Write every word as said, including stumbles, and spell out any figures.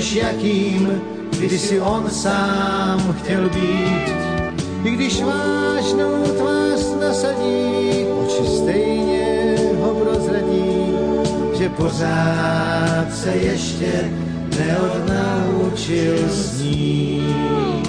než jakým kdysi on sám chtěl být. I když vážnou tvář nasadí, oči stejně ho prozradí, že pořád se ještě neodnaučil snít.